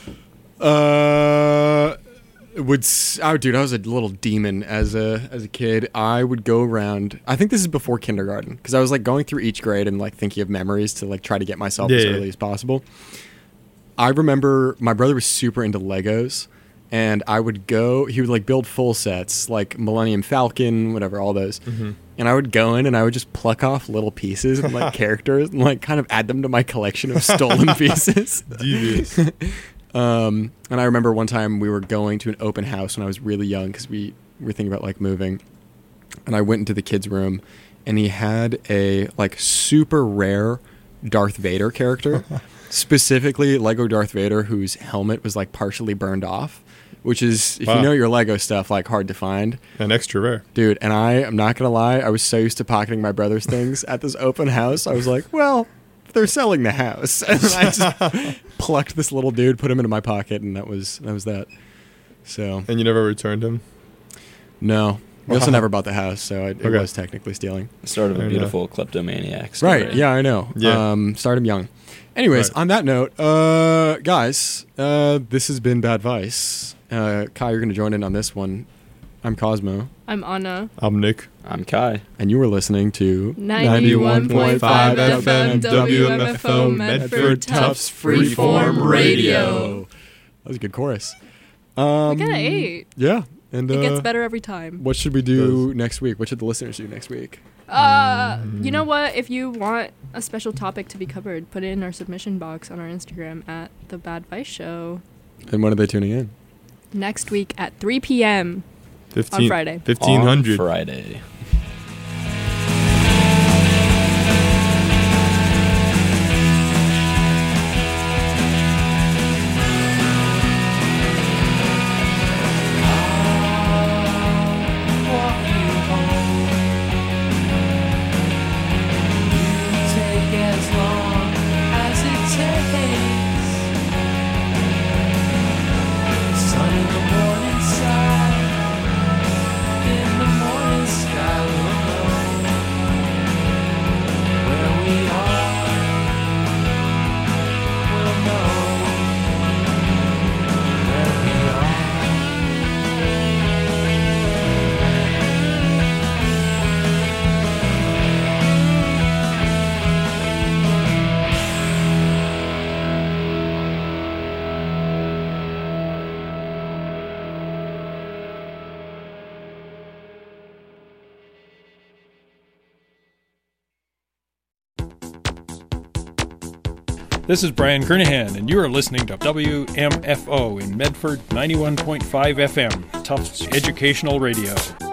uh, would s- oh dude, I was a little demon as a as a kid. I would go around. I think this is before kindergarten because I was like going through each grade and like thinking of memories to like try to get myself Yeah, as yeah. early as possible. I remember my brother was super into Legos. And I would go, he would like build full sets, like Millennium Falcon, whatever, all those. Mm-hmm. And I would go in and I would just pluck off little pieces and like characters and like kind of add them to my collection of stolen pieces. Devious. Um, and I remember one time we were going to an open house when I was really young because we were thinking about like moving. And I went into the kids' room and he had a like super rare Darth Vader character, specifically Lego Darth Vader, whose helmet was like partially burned off. Which is, if Wow. you know your Lego stuff, like hard to find. And extra rare. Dude, and I, I'm not going to lie, I was so used to pocketing my brother's things at this open house. I was like, well, they're selling the house. And I just plucked this little dude, put him into my pocket, and that was that. was that. So, And you never returned him? no. We also Wow. never bought the house, so it, it Okay. was technically stealing. Sort of a Fair beautiful kleptomaniac story. Right, yeah, I know. Yeah. Um, started young. Anyways, Right. on that note, uh, guys, uh, this has been Bad Vice. Uh, Kai, you're going to join in on this one. I'm Cosmo. I'm Anna. I'm Nick. I'm Kai. And you were listening to ninety-one point five F M W M F O Medford Tufts Freeform Radio. That was a good chorus. Um, We got an eight. Yeah. And, uh, It gets better every time. what should we do next week? What should the listeners do next week? Uh, you know what? If you want a special topic to be covered, put it in our submission box on our Instagram at The Bad Vice Show. And when are they tuning in? Next week at three p.m. fifteen, on Friday. fifteen hundred. On Friday. Take as long as it takes. Sun in the morning side, in the morning sky we'll know where we are. We'll know where we are. This is Brian Kernahan, and you are listening to W M F O in Medford ninety-one point five F M, Tufts Educational Radio.